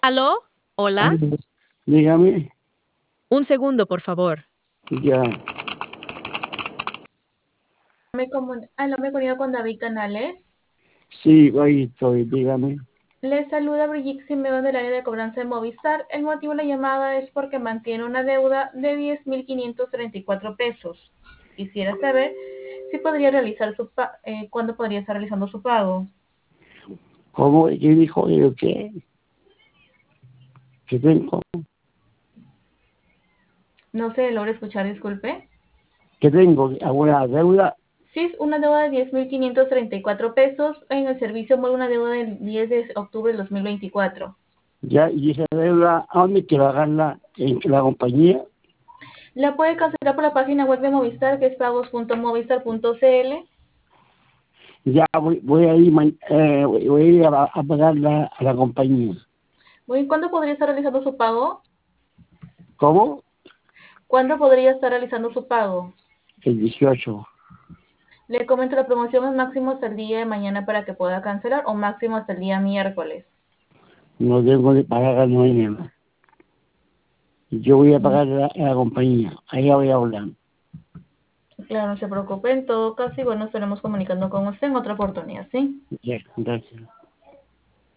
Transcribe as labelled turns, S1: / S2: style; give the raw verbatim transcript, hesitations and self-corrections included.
S1: ¿Aló? ¿Hola?
S2: Aló, dígame,
S1: Un segundo, por favor.
S2: ya,
S3: Me comun- Aló, me comunico con David Canales.
S2: sí, ahí estoy, dígame.
S3: Le saluda Brigitte Simeón del área de cobranza de Movistar. El motivo de la llamada es porque mantiene una deuda de diez mil quinientos treinta y cuatro pesos. Quisiera saber si podría realizar su pa eh, cuándo podría estar realizando su pago.
S2: ¿Cómo? ¿Qué dijo? ¿Yo qué? ¿Qué tengo?
S3: No se logra escuchar, disculpe.
S2: ¿Qué tengo? ¿Alguna deuda?
S3: Sí, es una deuda de diez mil quinientos treinta y cuatro pesos. En el servicio muere una deuda del diez de octubre del dos mil veinticuatro.
S2: Ya, y esa deuda, ¿a dónde quiero pagarla? ¿En la compañía?
S3: La puede cancelar por la página web de Movistar, que es pagos punto movistar punto cl.
S2: Ya voy, voy a ir, ma- eh, voy voy a, ir a, a pagarla a la compañía.
S3: Muy- ¿Cuándo podría estar realizando su pago?
S2: ¿Cómo?
S3: ¿Cuándo podría estar realizando su pago?
S2: El dieciocho.
S3: Le comento, la promoción es máximo hasta el día de mañana para que pueda cancelar o máximo hasta el día miércoles.
S2: No tengo de pagar a mañana. Yo voy a
S3: Mm,
S2: pagar a la, a la compañía. Allá voy a hablar.
S3: Claro, no se preocupe. En todo caso, y bueno, estaremos comunicando con usted en otra oportunidad, ¿sí?
S2: Ya, gracias.